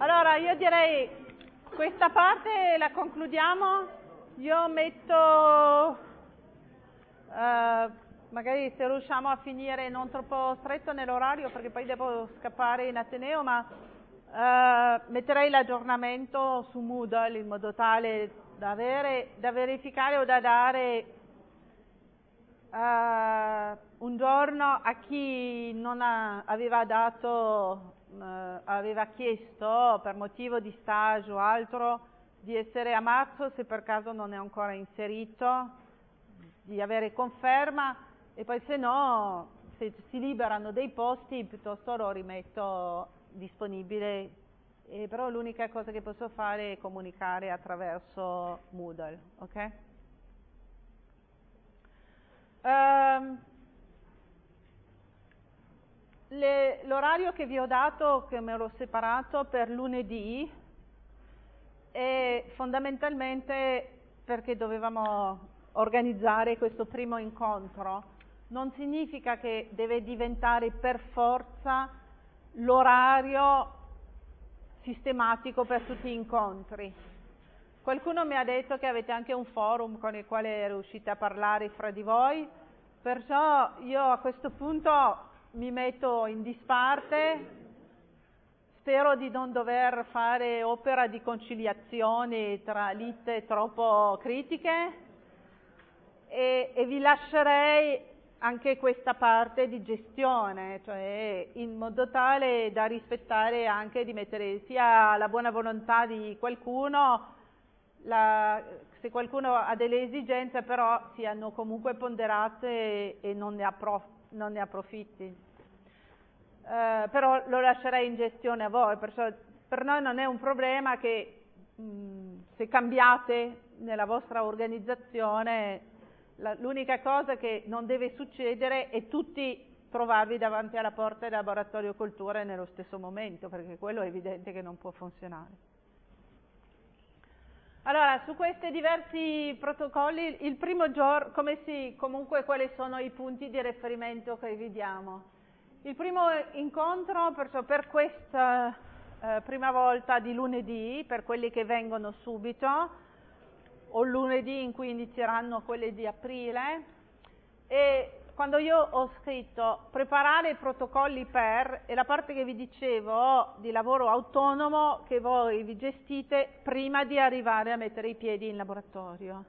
Allora, io direi questa parte la concludiamo. Io metto, magari se riusciamo a finire non troppo stretto nell'orario, perché poi devo scappare in Ateneo, ma metterei l'aggiornamento su Moodle in modo tale da verificare o da dare un giorno a chi non aveva chiesto per motivo di stage o altro di essere a marzo, se per caso non è ancora inserito, di avere conferma, e poi se no, se si liberano dei posti, piuttosto lo rimetto disponibile, però l'unica cosa che posso fare è comunicare attraverso Moodle, ok? L'orario che vi ho dato, che me l'ho separato per lunedì, è fondamentalmente perché dovevamo organizzare questo primo incontro. Non significa che deve diventare per forza l'orario sistematico per tutti gli incontri. Qualcuno mi ha detto che avete anche un forum con il quale riuscite a parlare fra di voi, perciò io a questo punto mi metto in disparte. Spero di non dover fare opera di conciliazione tra lite troppo critiche e vi lascerei anche questa parte di gestione, cioè in modo tale da rispettare anche di mettere sia la buona volontà di qualcuno, se qualcuno ha delle esigenze, però siano comunque ponderate e non ne approfitti. Però lo lascerei in gestione a voi, perciò per noi non è un problema che se cambiate nella vostra organizzazione, l'unica cosa che non deve succedere è tutti trovarvi davanti alla porta del laboratorio cultura nello stesso momento, perché quello è evidente che non può funzionare. Allora, su questi diversi protocolli, il primo giorno, comunque quali sono i punti di riferimento che vi diamo? Il primo incontro, perciò per questa prima volta di lunedì, per quelli che vengono subito, o lunedì in cui inizieranno quelli di aprile, e quando io ho scritto preparare i protocolli per, è la parte che vi dicevo di lavoro autonomo che voi vi gestite prima di arrivare a mettere i piedi in laboratorio.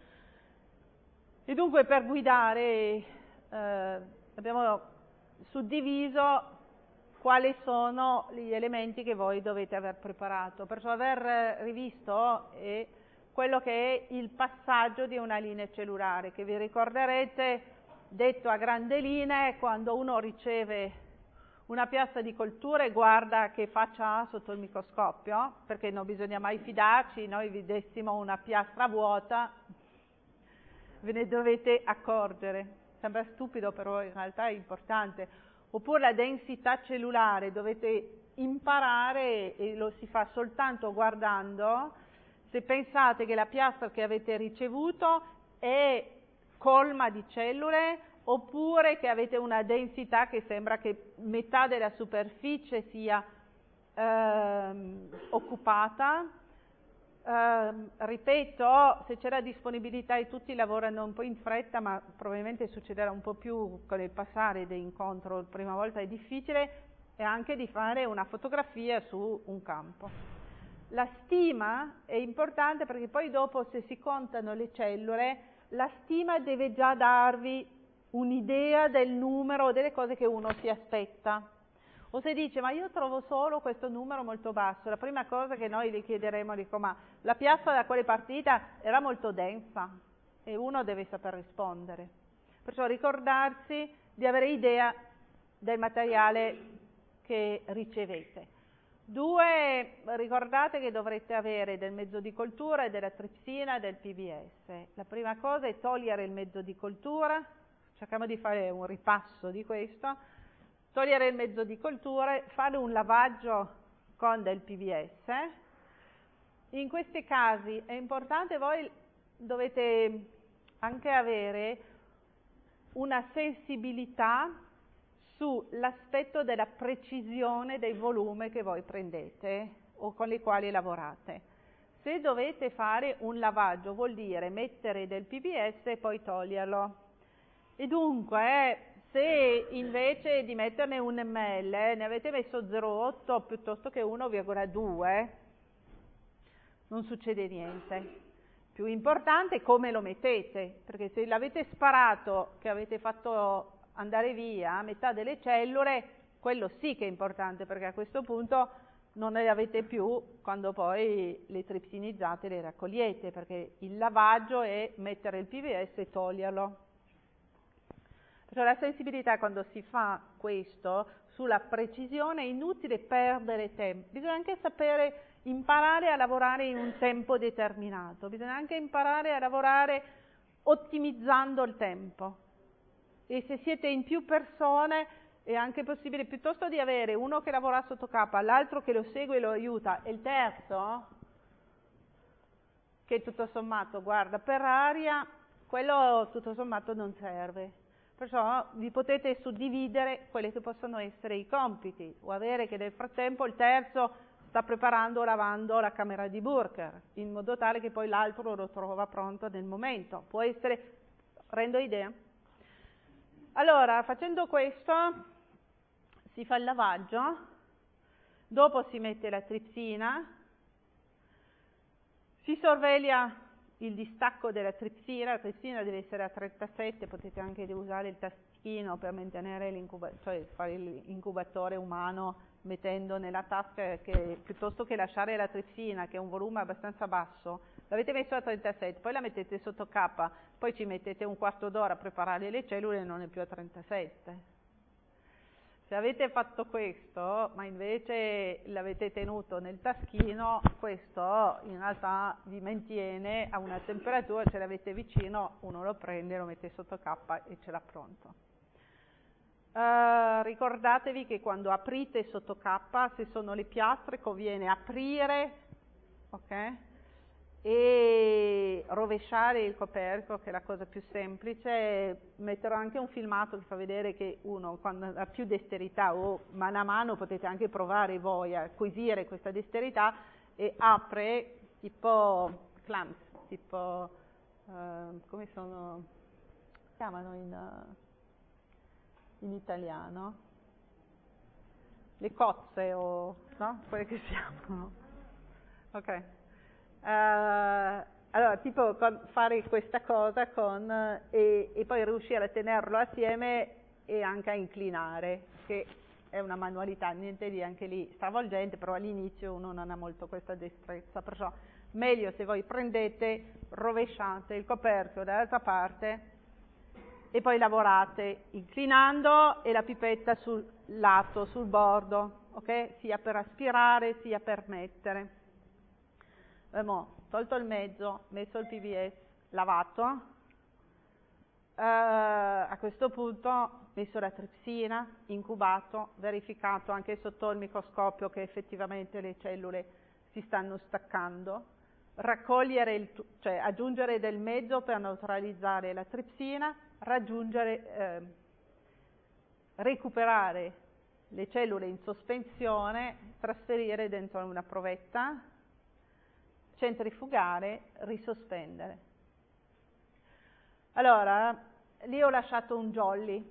E dunque per guidare abbiamo suddiviso quali sono gli elementi che voi dovete aver preparato, perciò aver rivisto quello che è il passaggio di una linea cellulare, che vi ricorderete, detto a grandi linee, quando uno riceve una piastra di coltura e guarda che faccia ha sotto il microscopio, perché non bisogna mai fidarci, noi vi dessimo una piastra vuota, ve ne dovete accorgere. Sembra stupido, però in realtà è importante. Oppure la densità cellulare, dovete imparare, e lo si fa soltanto guardando, se pensate che la piastra che avete ricevuto è colma di cellule, oppure che avete una densità che sembra che metà della superficie sia occupata. Ripeto, se c'è la disponibilità e tutti lavorano un po' in fretta, ma probabilmente succederà un po' più con il passare dell'incontro, la prima volta è difficile, è anche di fare una fotografia su un campo. La stima è importante perché poi dopo, se si contano le cellule, la stima deve già darvi un'idea del numero, delle cose che uno si aspetta. O se dice, ma io trovo solo questo numero molto basso, la prima cosa che noi gli chiederemo, dico, ma la piastra da quale è partita era molto densa, e uno deve saper rispondere. Perciò ricordarsi di avere idea del materiale che ricevete. 2, ricordate che dovrete avere del mezzo di coltura e della tripsina e del PBS. La prima cosa è togliere il mezzo di coltura, cerchiamo di fare un ripasso di questo, togliere il mezzo di coltura, fare un lavaggio con del PBS. In questi casi è importante, voi dovete anche avere una sensibilità sull'aspetto della precisione del volume che voi prendete o con le quali lavorate. Se dovete fare un lavaggio vuol dire mettere del PVS e poi toglierlo. E dunque, se invece di metterne 1 ml ne avete messo 0,8 piuttosto che 1,2, non succede niente. Più importante è come lo mettete, perché se l'avete sparato, che avete fatto andare via metà delle cellule, quello sì che è importante, perché a questo punto non ne avete più quando poi le tripsinizzate le raccogliete, perché il lavaggio è mettere il PVS e toglierlo. Perciò la sensibilità, quando si fa questo, sulla precisione, è inutile perdere tempo, bisogna anche sapere imparare a lavorare in un tempo determinato, bisogna anche imparare a lavorare ottimizzando il tempo. E se siete in più persone è anche possibile, piuttosto di avere uno che lavora sotto K, l'altro che lo segue e lo aiuta, e il terzo che tutto sommato guarda per aria, quello tutto sommato non serve. Perciò vi potete suddividere quelli che possono essere i compiti, o avere che nel frattempo il terzo sta preparando o lavando la camera di Burker, in modo tale che poi l'altro lo trova pronto nel momento. Può essere, rendo idea? Allora, facendo questo, si fa il lavaggio, dopo si mette la tripsina, si sorveglia il distacco della tripsina, la tripsina deve essere a 37, potete anche usare il tastino per mantenere cioè fare l'incubatore umano mettendo nella tasca, piuttosto che lasciare la tripsina, che è un volume abbastanza basso, l'avete messo a 37, poi la mettete sotto K, poi ci mettete un quarto d'ora a preparare le cellule e non è più a 37. Se avete fatto questo, ma invece l'avete tenuto nel taschino, questo in realtà vi mantiene a una temperatura, se l'avete vicino, uno lo prende, lo mette sotto K e ce l'ha pronto. Ricordatevi che quando aprite sotto K, se sono le piastre, conviene aprire, ok? E rovesciare il coperchio, che è la cosa più semplice. Metterò anche un filmato che fa vedere che uno quando ha più dexterità, o mano a mano potete anche provare voi a acquisire questa dexterità, e apre tipo clams, tipo come sono, si chiamano in italiano? Le cozze, o no? Quelle che si chiamano. Ok. Allora, tipo fare questa cosa e poi riuscire a tenerlo assieme e anche a inclinare, che è una manualità, niente di anche lì stravolgente, però all'inizio uno non ha molto questa destrezza, perciò meglio se voi prendete, rovesciate il coperchio dall'altra parte e poi lavorate inclinando e la pipetta sul lato, sul bordo, ok? Sia per aspirare sia per mettere. Abbiamo tolto il mezzo, messo il PVS, lavato, a questo punto messo la tripsina, incubato, verificato anche sotto il microscopio che effettivamente le cellule si stanno staccando, raccogliere cioè aggiungere del mezzo per neutralizzare la tripsina, recuperare le cellule in sospensione, trasferire dentro una provetta, centrifugare, risospendere. Allora, lì ho lasciato un jolly.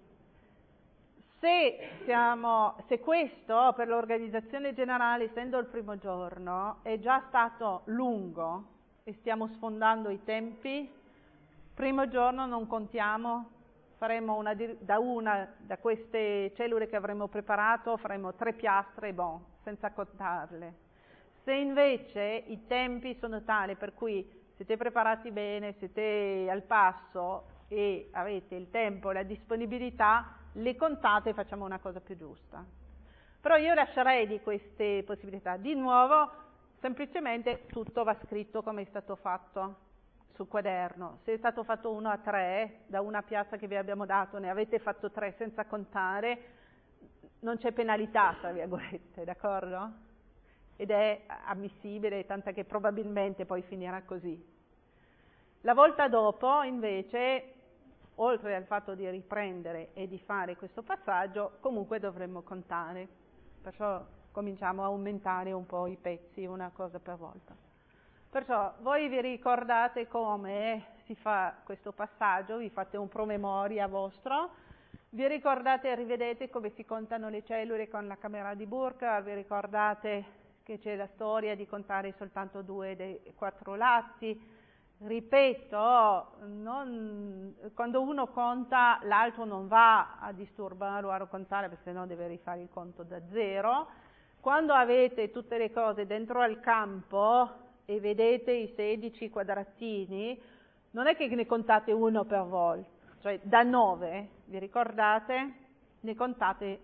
Se questo per l'organizzazione generale, essendo il primo giorno, è già stato lungo e stiamo sfondando i tempi, primo giorno non contiamo, faremo da queste cellule che avremo preparato, faremo 3 piastre, senza contarle. Se invece i tempi sono tali per cui siete preparati bene, siete al passo e avete il tempo e la disponibilità, le contate e facciamo una cosa più giusta. Però io lascerei di queste possibilità. Di nuovo, semplicemente tutto va scritto come è stato fatto sul quaderno. Se è stato fatto 1 a 3, da una piazza che vi abbiamo dato, ne avete fatto 3 senza contare, non c'è penalità, tra virgolette, d'accordo? Ed è ammissibile, tant'è che probabilmente poi finirà così. La volta dopo, invece, oltre al fatto di riprendere e di fare questo passaggio, comunque dovremmo contare. Perciò cominciamo a aumentare un po' i pezzi, una cosa per volta. Perciò voi vi ricordate come si fa questo passaggio, vi fate un promemoria vostro, vi ricordate e rivedete come si contano le cellule con la camera di Burkhardt, vi ricordate che c'è la storia di contare soltanto 2 dei 4 lati. Ripeto, quando uno conta l'altro non va a disturbarlo a contare, perché sennò deve rifare il conto da zero. Quando avete tutte le cose dentro al campo e vedete i 16 quadratini, non è che ne contate uno per volta, cioè da 9, vi ricordate? Ne contate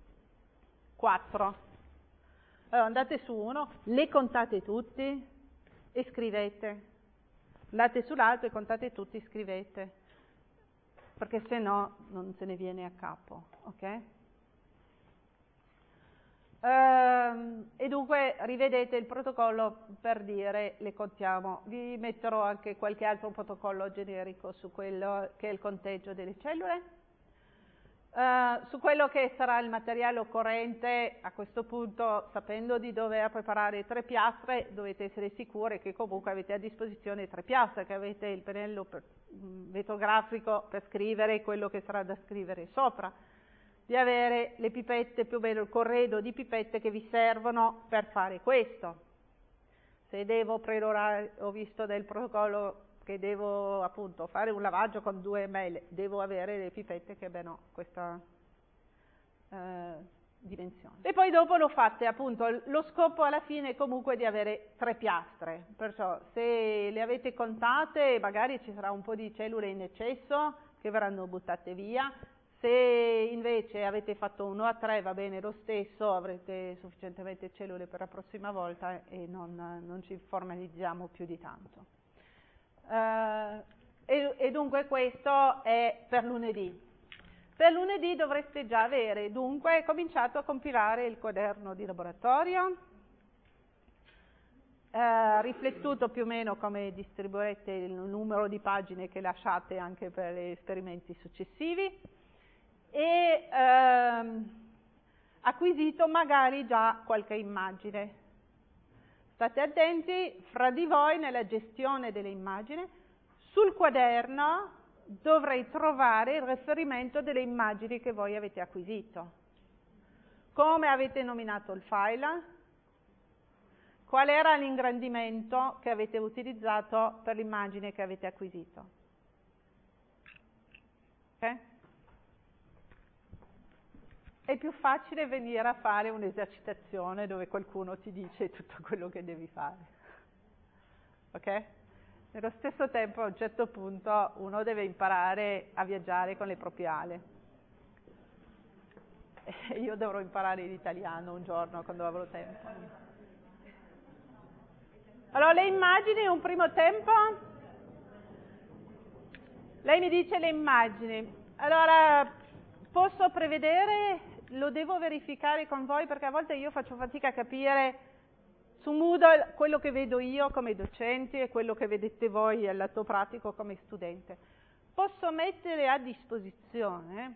4. Allora andate su uno, le contate tutti e scrivete. Andate sull'altro e contate tutti, scrivete, perché se no non se ne viene a capo, ok? E dunque rivedete il protocollo per dire le contiamo. Vi metterò anche qualche altro protocollo generico su quello che è il conteggio delle cellule. Su quello che sarà il materiale occorrente, a questo punto, sapendo di dover preparare 3 piastre, dovete essere sicuri che comunque avete a disposizione 3 piastre, che avete il pennello vetrografico per scrivere quello che sarà da scrivere sopra, di avere le pipette, più o meno il corredo di pipette che vi servono per fare questo. Se devo prelorare, ho visto del protocollo che devo appunto fare un lavaggio con 2 ml, devo avere le pipette che abbiano questa dimensione. E poi dopo lo fate appunto, lo scopo alla fine è comunque di avere 3 piastre, perciò se le avete contate magari ci sarà un po' di cellule in eccesso che verranno buttate via, se invece avete fatto 1 a 3 va bene lo stesso, avrete sufficientemente cellule per la prossima volta e non ci formalizziamo più di tanto. E dunque questo è per lunedì. Per lunedì dovreste già avere dunque cominciato a compilare il quaderno di laboratorio, riflettuto più o meno come distribuirete il numero di pagine che lasciate anche per gli esperimenti successivi e acquisito magari già qualche immagine. State attenti, fra di voi nella gestione delle immagini, sul quaderno dovrei trovare il riferimento delle immagini che voi avete acquisito. Come avete nominato il file? Qual era l'ingrandimento che avete utilizzato per l'immagine che avete acquisito? Ok? È più facile venire a fare un'esercitazione dove qualcuno ti dice tutto quello che devi fare. Ok? Nello stesso tempo, a un certo punto, uno deve imparare a viaggiare con le proprie ali. E io dovrò imparare l'italiano un giorno, quando avrò tempo. Allora, le immagini, un primo tempo? Lei mi dice le immagini. Allora, posso prevedere... Lo devo verificare con voi perché a volte io faccio fatica a capire su Moodle quello che vedo io come docente e quello che vedete voi al lato pratico come studente. Posso mettere a disposizione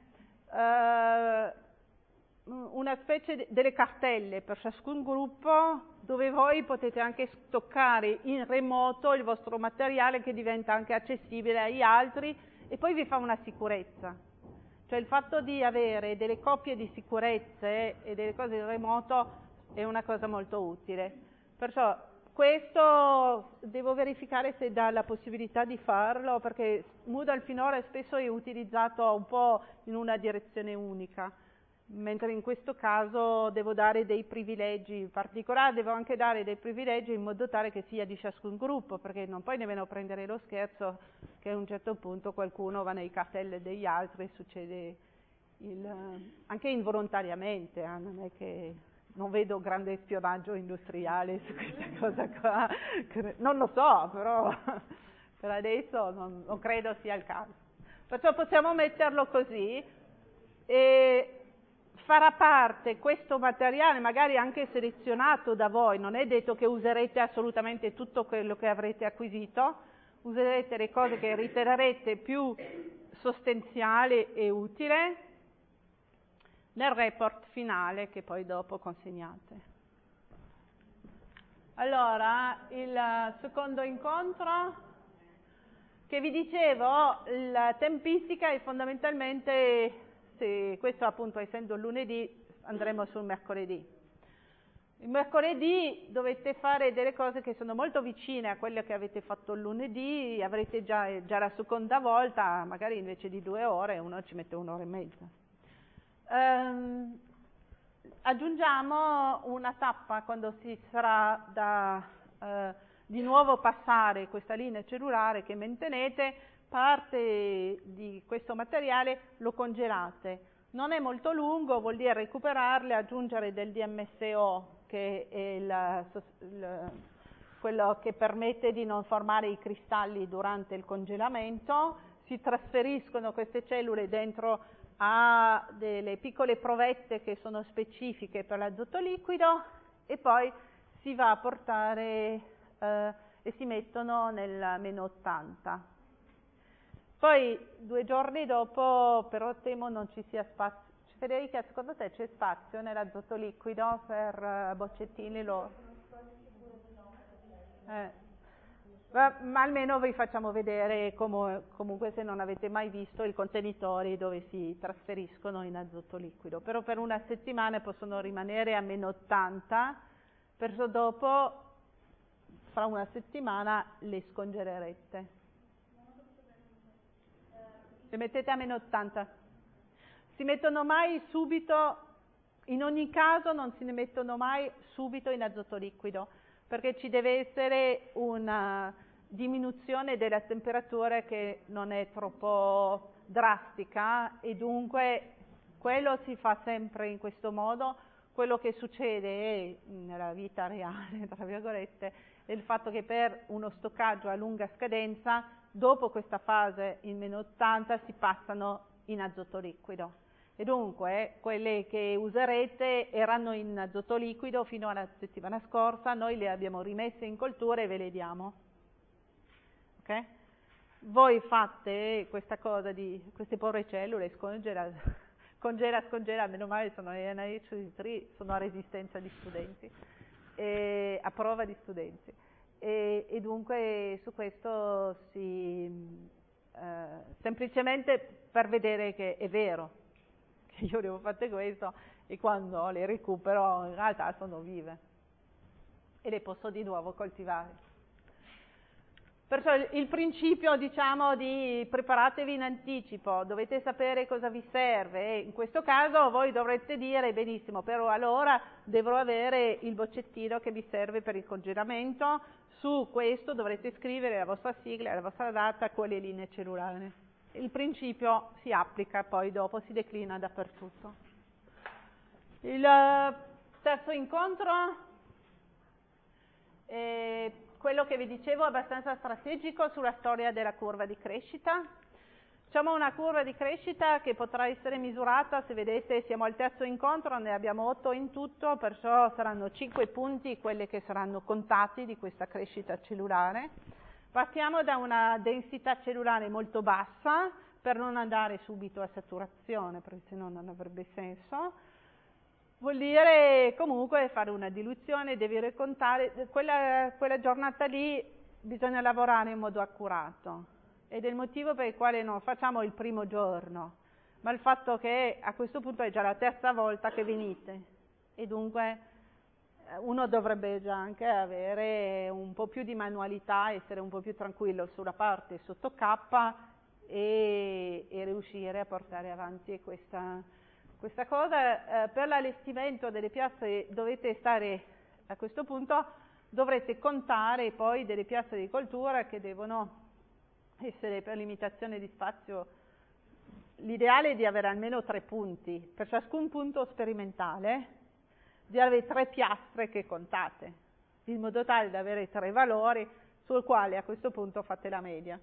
una specie delle cartelle per ciascun gruppo dove voi potete anche stoccare in remoto il vostro materiale che diventa anche accessibile agli altri e poi vi fa una sicurezza. Cioè il fatto di avere delle copie di sicurezze e delle cose in remoto è una cosa molto utile. Perciò questo devo verificare se dà la possibilità di farlo, perché Moodle finora spesso è utilizzato un po' in una direzione unica, mentre in questo caso devo dare dei privilegi, in particolare devo anche dare dei privilegi in modo tale che sia di ciascun gruppo, perché non puoi nemmeno prendere lo scherzo che a un certo punto qualcuno va nei cartelle degli altri e succede anche involontariamente, non è che non vedo grande spionaggio industriale su questa cosa qua, non lo so, però per adesso non credo sia il caso. Perciò possiamo metterlo così e farà parte questo materiale, magari anche selezionato da voi, non è detto che userete assolutamente tutto quello che avrete acquisito, userete le cose che riterrete più sostanziali e utili, nel report finale che poi dopo consegnate. Allora, il secondo incontro, che vi dicevo, la tempistica è fondamentalmente, se questo appunto essendo lunedì, andremo sul mercoledì. Il mercoledì dovete fare delle cose che sono molto vicine a quelle che avete fatto il lunedì, avrete già la seconda volta, magari invece di 2 ore, uno ci mette 1 ora e mezza. Aggiungiamo una tappa quando si sarà da di nuovo passare questa linea cellulare che mantenete, parte di questo materiale lo congelate. Non è molto lungo, vuol dire recuperarle, aggiungere del DMSO, che è quello che permette di non formare i cristalli durante il congelamento. Si trasferiscono queste cellule dentro a delle piccole provette che sono specifiche per l'azoto liquido e poi si va a portare e si mettono nel meno 80. Poi 2 giorni dopo, però temo non ci sia spazio. Federica, secondo te c'è spazio nell'azoto liquido per boccettini? Ma almeno vi facciamo vedere comunque, se non avete mai visto, i contenitori dove si trasferiscono in azoto liquido. Però per una settimana possono rimanere a meno 80, perciò dopo, fra una settimana, le scongelerete. Le mettete a meno 80. Si mettono mai subito, in ogni caso non si ne mettono mai subito in azoto liquido, perché ci deve essere una diminuzione della temperatura che non è troppo drastica e dunque quello si fa sempre in questo modo. Quello che succede nella vita reale, tra virgolette, è il fatto che per uno stoccaggio a lunga scadenza, dopo questa fase in meno 80 si passano in azoto liquido. E dunque quelle che userete erano in azoto liquido fino alla settimana scorsa, noi le abbiamo rimesse in coltura e ve le diamo. Okay? Voi fate questa cosa di queste povere cellule, congela, meno male sono NIH3, sono a resistenza di studenti, a prova di studenti. E dunque su questo semplicemente per vedere che è vero, che io le ho fatte questo e quando le recupero in realtà sono vive e le posso di nuovo coltivare. Perciò il principio, diciamo, di preparatevi in anticipo, dovete sapere cosa vi serve e in questo caso voi dovrete dire benissimo, però allora dovrò avere il boccettino che vi serve per il congelamento, su questo dovrete scrivere la vostra sigla, la vostra data con le linee cellulari. Il principio si applica, poi dopo si declina dappertutto. Il terzo incontro è quello che vi dicevo, abbastanza strategico sulla storia della curva di crescita. Facciamo una curva di crescita che potrà essere misurata, se vedete siamo al terzo incontro, ne abbiamo 8 in tutto, perciò saranno 5 punti quelli che saranno contati di questa crescita cellulare. Partiamo da una densità cellulare molto bassa per non andare subito a saturazione, perché sennò non avrebbe senso. Vuol dire comunque fare una diluizione, devi ricontare, quella giornata lì bisogna lavorare in modo accurato ed è il motivo per il quale non facciamo il primo giorno, ma il fatto che a questo punto è già la terza volta che venite e dunque uno dovrebbe già anche avere un po' più di manualità, essere un po' più tranquillo sulla parte sotto K e riuscire a portare avanti questa cosa. Per l'allestimento delle piastre dovete stare, a questo punto dovrete contare poi delle piastre di coltura che devono essere, per limitazione di spazio, l'ideale è di avere almeno 3 punti, per ciascun punto sperimentale di avere 3 piastre che contate, in modo tale da avere 3 valori sul quale a questo punto fate la media.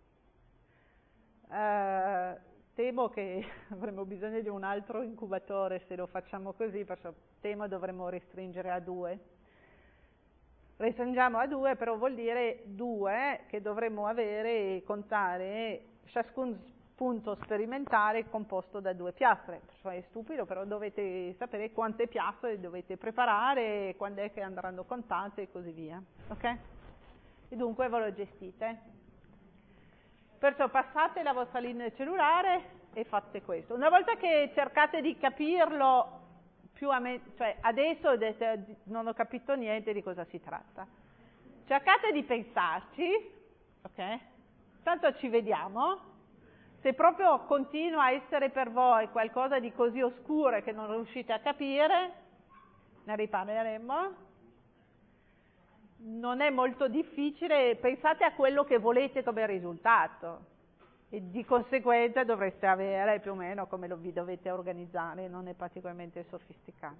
Temo che avremo bisogno di un altro incubatore se lo facciamo così, perciò temo dovremmo restringere a 2. Restringiamo a 2, però vuol dire 2 che dovremmo avere e contare ciascun punto sperimentale composto da 2 piastre. È stupido, però dovete sapere quante piastre dovete preparare, quando è che andranno contate e così via. Ok? E dunque ve lo gestite. Perciò passate la vostra linea cellulare e fate questo. Una volta che cercate di capirlo cioè adesso non ho capito niente di cosa si tratta. Cercate di pensarci, ok? Tanto ci vediamo. Se proprio continua a essere per voi qualcosa di così oscuro che non riuscite a capire, ne riparleremo. Non è molto difficile, pensate a quello che volete come risultato e di conseguenza dovreste avere più o meno come vi dovete organizzare, non è particolarmente sofisticato.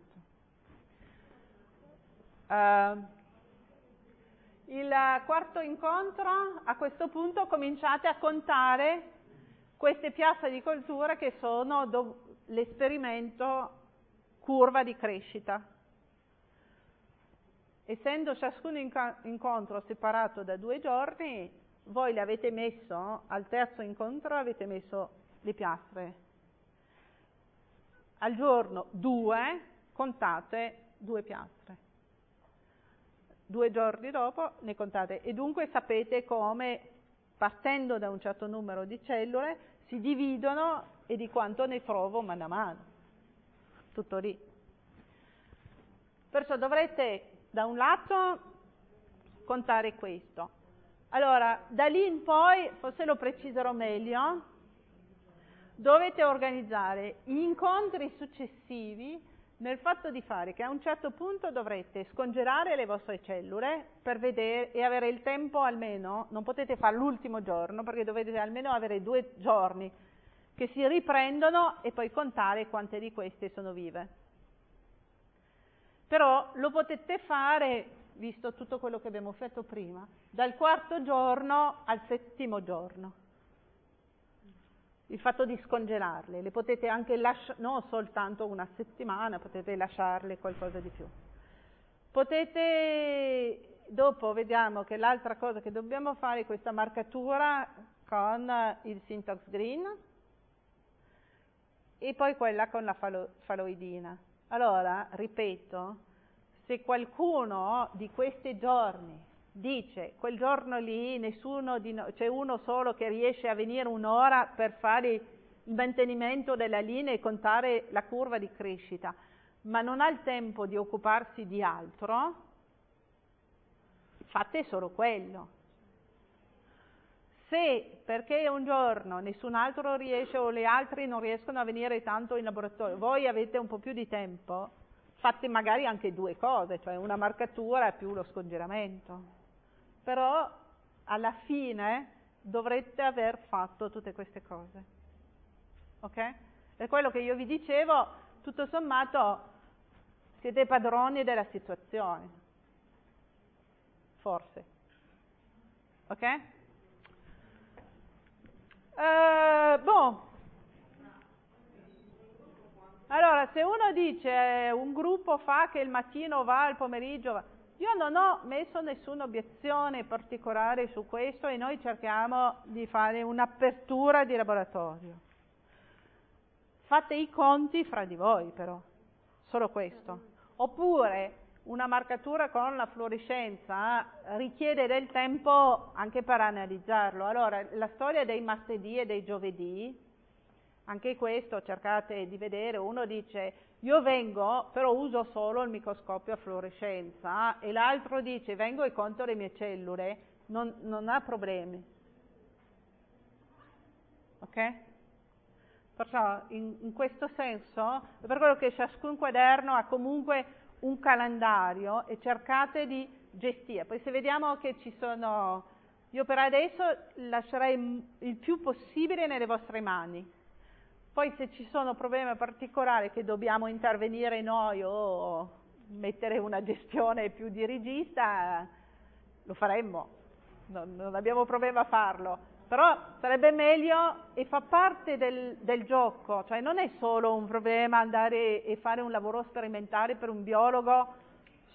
Il quarto incontro, a questo punto cominciate a contare queste piastre di coltura che sono l'esperimento curva di crescita. Essendo ciascun incontro separato da 2 giorni, voi le avete messo, al terzo incontro avete messo le piastre. Al giorno 2 contate 2 piastre. 2 giorni dopo ne contate. E dunque sapete come, partendo da un certo numero di cellule, si dividono e di quanto ne trovo mano a mano. Tutto lì. Perciò dovrete, da un lato, contare questo. Allora, da lì in poi, forse lo preciserò meglio, dovete organizzare gli incontri successivi nel fatto di fare che a un certo punto dovrete scongelare le vostre cellule per vedere e avere il tempo almeno, non potete fare l'ultimo giorno perché dovete almeno avere 2 giorni che si riprendono e poi contare quante di queste sono vive. Però lo potete fare, visto tutto quello che abbiamo fatto prima, dal 4° giorno al 7° giorno. Il fatto di scongelarle, le potete anche lasciare, non soltanto una settimana, potete lasciarle qualcosa di più. Potete, dopo vediamo che l'altra cosa che dobbiamo fare è questa marcatura con il Syntax Green e poi quella con la faloidina. Allora, ripeto, se qualcuno di questi giorni dice quel giorno lì c'è uno solo che riesce a venire un'ora per fare il mantenimento della linea e contare la curva di crescita, ma non ha il tempo di occuparsi di altro, fate solo quello. Se perché un giorno nessun altro riesce o le altre non riescono a venire tanto in laboratorio, voi avete un po' più di tempo, fate magari anche 2 cose, cioè una marcatura più lo scongelamento. Però alla fine dovrete aver fatto tutte queste cose. Ok? Per quello che io vi dicevo, tutto sommato siete padroni della situazione. Forse. Ok? Allora, se uno dice un gruppo fa che il mattino va, il pomeriggio va, io non ho messo nessuna obiezione particolare su questo e noi cerchiamo di fare un'apertura di laboratorio. Fate i conti fra di voi però, solo questo. Oppure una marcatura con la fluorescenza richiede del tempo anche per analizzarlo. Allora, la storia dei martedì e dei giovedì, anche questo cercate di vedere, uno dice io vengo però uso solo il microscopio a fluorescenza e l'altro dice vengo e conto le mie cellule, non ha problemi. Ok? Perciò in questo senso, è per quello che ciascun quaderno ha comunque un calendario e cercate di gestire. Poi se vediamo che ci sono, io per adesso lascerei il più possibile nelle vostre mani. Poi se ci sono problemi particolari che dobbiamo intervenire noi o mettere una gestione più dirigista, lo faremmo, non abbiamo problema a farlo. Però sarebbe meglio e fa parte del gioco, cioè non è solo un problema andare e fare un lavoro sperimentale per un biologo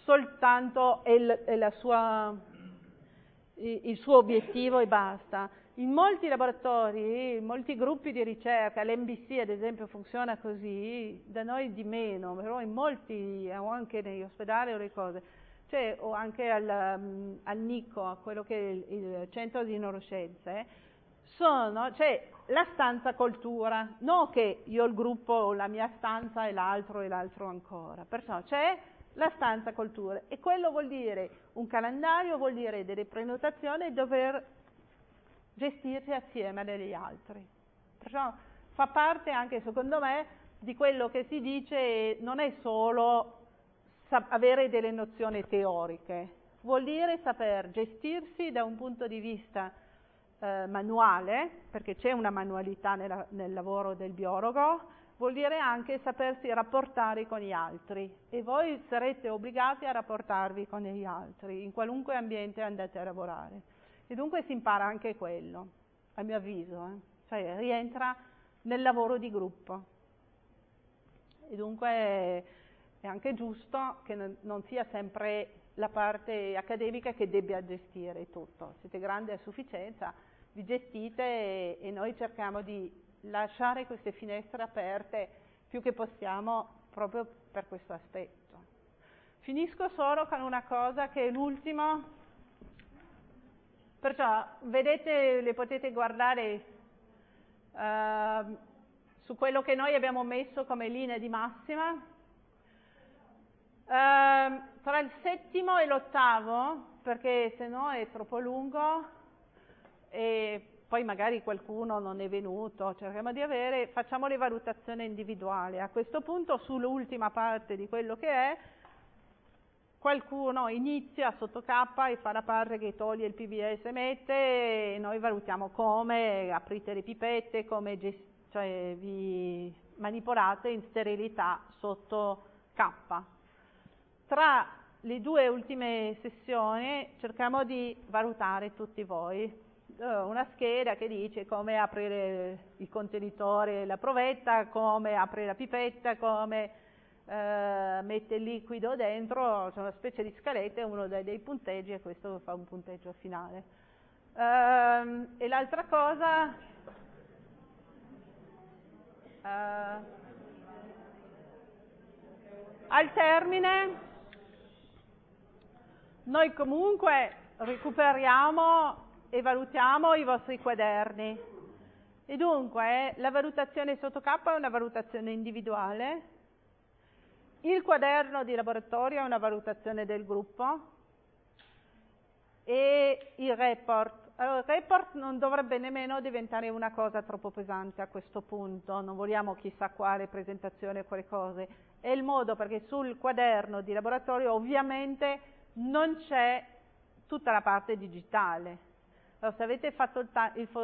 soltanto il suo obiettivo e basta. In molti laboratori, in molti gruppi di ricerca, l'NBC ad esempio funziona così, da noi di meno, però in molti, o anche negli ospedali o le cose, cioè, o anche al NICO, quello che è il centro di neuroscienze, c'è la stanza cultura, non che io ho il gruppo ho la mia stanza e l'altro ancora, perciò c'è la stanza cultura e quello vuol dire un calendario, vuol dire delle prenotazioni, dover gestirsi assieme a degli altri. Perciò fa parte anche, secondo me, di quello che si dice, non è solo avere delle nozioni teoriche, vuol dire saper gestirsi da un punto di vista manuale, perché c'è una manualità nel lavoro del biologo, vuol dire anche sapersi rapportare con gli altri e voi sarete obbligati a rapportarvi con gli altri in qualunque ambiente andate a lavorare. E dunque si impara anche quello, a mio avviso, cioè rientra nel lavoro di gruppo. E dunque è anche giusto che non sia sempre la parte accademica che debba gestire tutto. Siete grandi a sufficienza, vi gestite e noi cerchiamo di lasciare queste finestre aperte più che possiamo proprio per questo aspetto. Finisco solo con una cosa che è l'ultimo. Perciò, vedete, le potete guardare su quello che noi abbiamo messo come linea di massima. Tra il settimo e l'ottavo, perché se no è troppo lungo e poi magari qualcuno non è venuto, cerchiamo di facciamo le valutazioni individuali. A questo punto, sull'ultima parte di quello che è, qualcuno inizia sotto K e fa la parte che toglie il PBS e mette e noi valutiamo come aprite le pipette, come cioè vi manipolate in sterilità sotto K. Tra le due ultime sessioni cerchiamo di valutare tutti voi. Una scheda che dice come aprire il contenitore e la provetta, come aprire la pipetta, come mette il liquido dentro, c'è una specie di scaletta e uno dà dei punteggi e questo fa un punteggio finale. E l'altra cosa, al termine noi comunque recuperiamo e valutiamo i vostri quaderni e dunque la valutazione sotto K è una valutazione individuale. Il quaderno di laboratorio è una valutazione del gruppo e il report. Allora, il report non dovrebbe nemmeno diventare una cosa troppo pesante a questo punto, non vogliamo chissà quale presentazione o quale cose. È il modo perché sul quaderno di laboratorio ovviamente non c'è tutta la parte digitale. Allora, se avete fatto il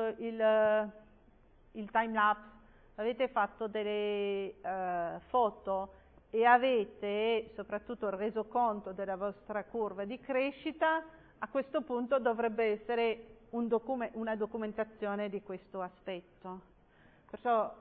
time lapse, avete fatto delle foto, e avete soprattutto reso conto della vostra curva di crescita, a questo punto dovrebbe essere una documentazione di questo aspetto. Perciò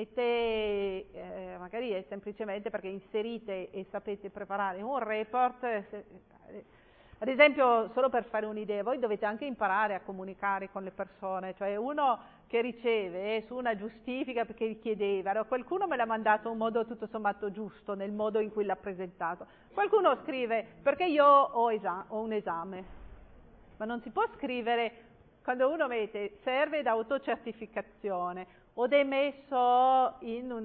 magari è semplicemente perché inserite e sapete preparare un report, ad esempio, solo per fare un'idea, voi dovete anche imparare a comunicare con le persone, cioè uno che riceve su una giustifica perché chiedeva, allora qualcuno me l'ha mandato in modo tutto sommato giusto, nel modo in cui l'ha presentato, qualcuno scrive perché io ho un esame, ma non si può scrivere quando uno mette serve da autocertificazione o è messo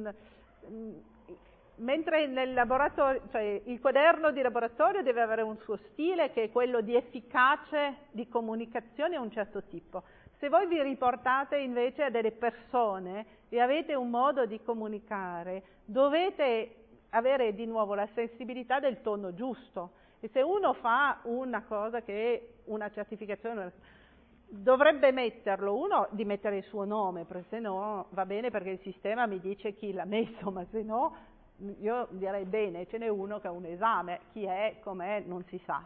mentre nel laboratorio, cioè il quaderno di laboratorio deve avere un suo stile che è quello di efficace di comunicazione a un certo tipo. Se voi vi riportate invece a delle persone e avete un modo di comunicare, dovete avere di nuovo la sensibilità del tono giusto. E se uno fa una cosa che è una certificazione, dovrebbe metterlo, di mettere il suo nome, perché se no va bene perché il sistema mi dice chi l'ha messo, ma se no io direi bene, ce n'è uno che ha un esame, chi è, com'è, non si sa.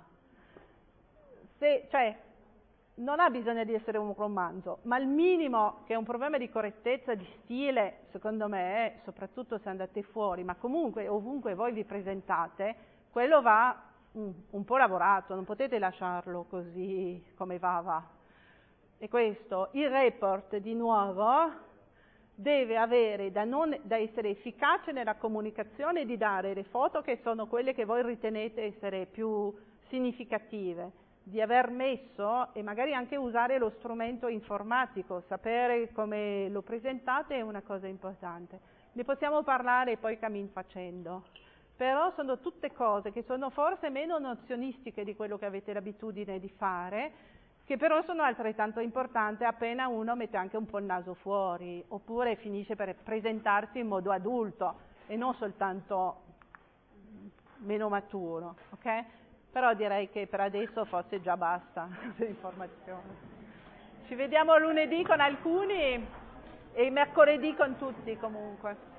Cioè, non ha bisogno di essere un romanzo, ma il minimo che è un problema di correttezza, di stile, secondo me, soprattutto se andate fuori, ma comunque ovunque voi vi presentate, quello va un po' lavorato, non potete lasciarlo così come va. è questo: il report di nuovo deve avere da essere efficace nella comunicazione, di dare le foto che sono quelle che voi ritenete essere più significative, di aver messo e magari anche usare lo strumento informatico, sapere come lo presentate è una cosa importante. Ne possiamo parlare poi cammin facendo, però sono tutte cose che sono forse meno nozionistiche di quello che avete l'abitudine di fare, che però sono altrettanto importanti appena uno mette anche un po' il naso fuori, oppure finisce per presentarsi in modo adulto e non soltanto meno maturo, ok? Però direi che per adesso forse già basta questa informazione. Ci vediamo lunedì con alcuni e mercoledì con tutti comunque.